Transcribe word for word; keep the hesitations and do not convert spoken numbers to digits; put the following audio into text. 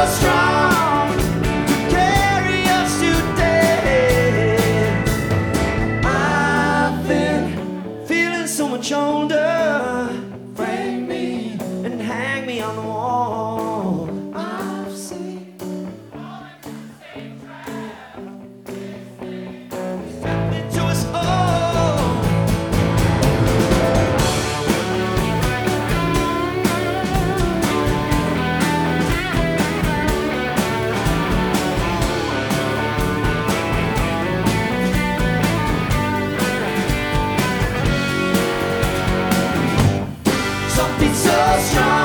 strong to carry us today. I've been feeling so much older. Frame me and hang me on the wall. I've seen happening to us all. Something so strong.